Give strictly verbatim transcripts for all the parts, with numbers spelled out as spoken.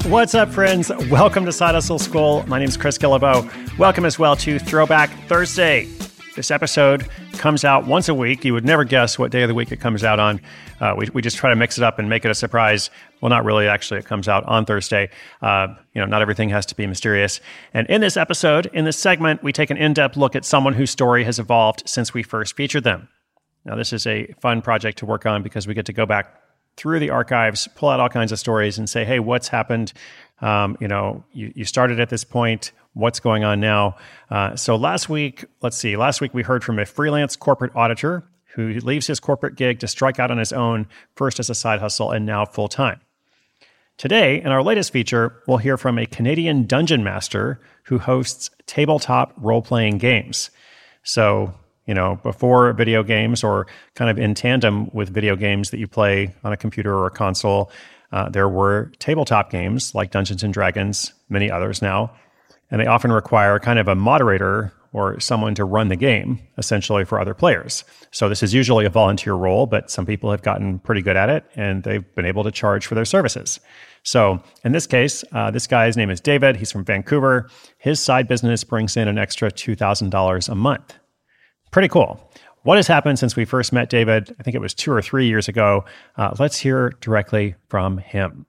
What's up, friends? Welcome to Side Hustle School. My name is Chris Guillebeau. Welcome as well to Throwback Thursday. This episode comes out once a week. You would never guess what day of the week it comes out on. Uh, we, we just try to mix it up and make it a surprise. Well, not really. Actually, it comes out on Thursday. Uh, you know, not everything has to be mysterious. And in this episode, in this segment, we take an in-depth look at someone whose story has evolved since we first featured them. Now, this is a fun project to work on because we get to go back through the archives, pull out all kinds of stories and say, hey, what's happened? Um, you know, you, you started at this point. What's going on now? Uh, so last week, let's see, last week we heard from a freelance corporate auditor who leaves his corporate gig to strike out on his own, first as a side hustle and now full-time. Today, in our latest feature, we'll hear from a Canadian dungeon master who hosts tabletop role-playing games. So, you know, before video games or kind of in tandem with video games that you play on a computer or a console, uh, there were tabletop games like Dungeons and Dragons, many others now, and they often require kind of a moderator or someone to run the game, essentially for other players. So this is usually a volunteer role, but some people have gotten pretty good at it, and they've been able to charge for their services. So in this case, uh, this guy's name is David. He's from Vancouver. His side business brings in an extra two thousand dollars a month. Pretty cool. What has happened since we first met David? I think it was two or three years ago. Uh, let's hear directly from him.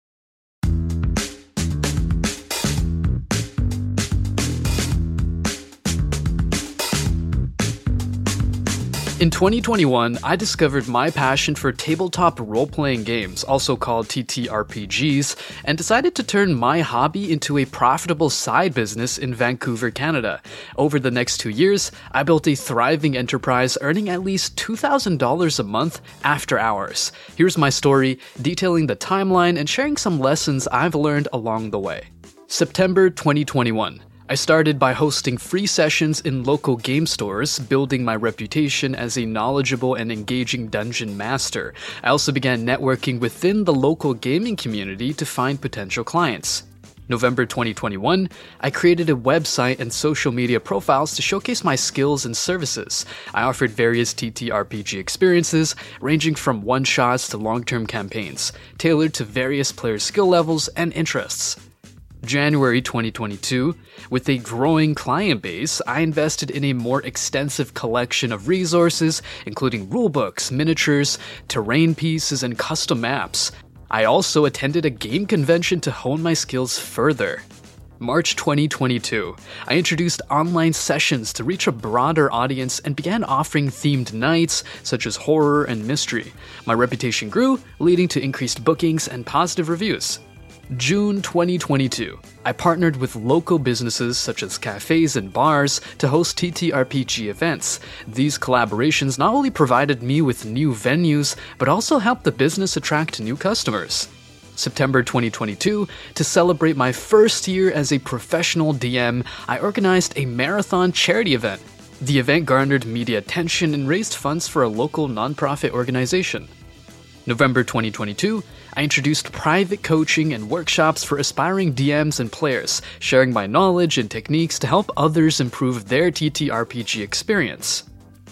In twenty twenty-one, I discovered my passion for tabletop role-playing games, also called T T R P Gs, and decided to turn my hobby into a profitable side business in Vancouver, Canada. Over the next two years, I built a thriving enterprise earning at least two thousand dollars a month after hours. Here's my story, detailing the timeline and sharing some lessons I've learned along the way. September twenty twenty-one. I started by hosting free sessions in local game stores, building my reputation as a knowledgeable and engaging dungeon master. I also began networking within the local gaming community to find potential clients. November twenty twenty-one, I created a website and social media profiles to showcase my skills and services. I offered various T T R P G experiences, ranging from one-shots to long-term campaigns, tailored to various player skill levels and interests. January twenty twenty-two, with a growing client base, I invested in a more extensive collection of resources, including rulebooks, miniatures, terrain pieces, and custom maps. I also attended a game convention to hone my skills further. March twenty twenty-two, I introduced online sessions to reach a broader audience and began offering themed nights such as horror and mystery. My reputation grew, leading to increased bookings and positive reviews. June twenty twenty-two, I partnered with local businesses such as cafes and bars to host T T R P G events. These collaborations not only provided me with new venues, but also helped the business attract new customers. September twenty twenty-two, to celebrate my first year as a professional D M, I organized a marathon charity event. The event garnered media attention and raised funds for a local nonprofit organization. November twenty twenty-two, I introduced private coaching and workshops for aspiring D Ms and players, sharing my knowledge and techniques to help others improve their T T R P G experience.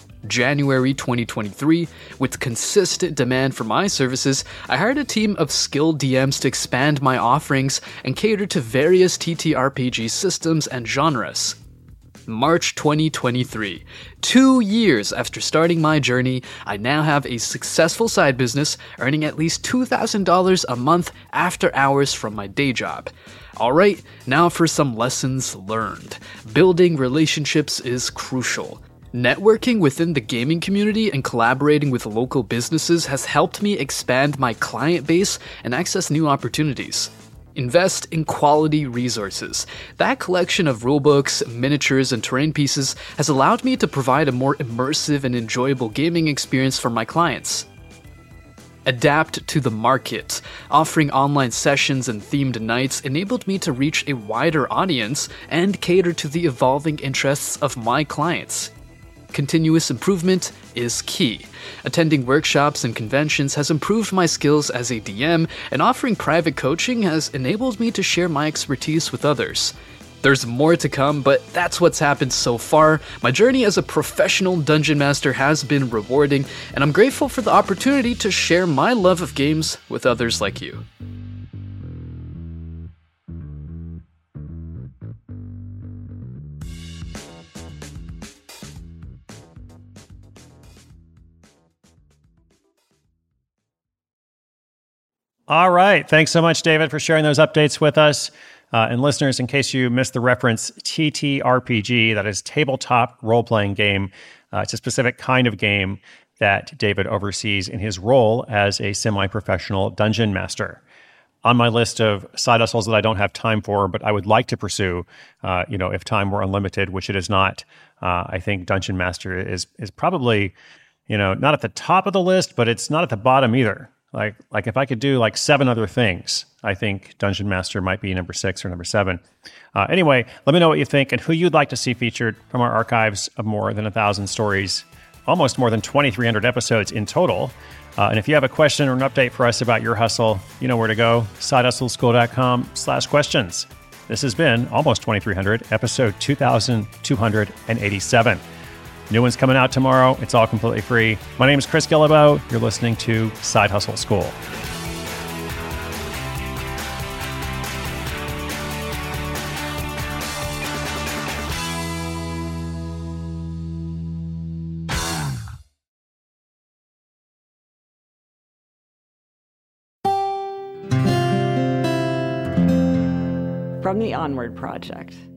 January twenty twenty-three, with consistent demand for my services, I hired a team of skilled D Ms to expand my offerings and cater to various T T R P G systems and genres. March twenty twenty-three. Two years after starting my journey, I now have a successful side business, earning at least two thousand dollars a month after hours from my day job. Alright, now for some lessons learned. Building relationships is crucial. Networking within the gaming community and collaborating with local businesses has helped me expand my client base and access new opportunities. Invest in quality resources. That collection of rulebooks, miniatures, and terrain pieces has allowed me to provide a more immersive and enjoyable gaming experience for my clients. Adapt to the market. Offering online sessions and themed nights enabled me to reach a wider audience and cater to the evolving interests of my clients. Continuous improvement is key. Attending workshops and conventions has improved my skills as a D M, and offering private coaching has enabled me to share my expertise with others. There's more to come, but that's what's happened so far. My journey as a professional dungeon master has been rewarding, and I'm grateful for the opportunity to share my love of games with others like you. All right. Thanks so much, David, for sharing those updates with us. Uh, and listeners, in case you missed the reference, T T R P G, that is tabletop role-playing game. Uh, it's a specific kind of game that David oversees in his role as a semi-professional dungeon master. On my list of side hustles that I don't have time for, but I would like to pursue, uh, you know, if time were unlimited, which it is not, uh, I think Dungeon Master is is probably, you know, not at the top of the list, but it's not at the bottom either. Like, like if I could do like seven other things, I think Dungeon Master might be number six or number seven. Uh, anyway, let me know what you think and who you'd like to see featured from our archives of more than a thousand stories, almost more than twenty-three hundred episodes in total. Uh, and if you have a question or an update for us about your hustle, you know where to go, sidehustleschool.com slash questions. This has been Almost twenty-three hundred, episode two thousand two hundred eighty-seven. New one's coming out tomorrow. It's all completely free. My name is Chris Guillebeau. You're listening to Side Hustle School. From the Onward Project.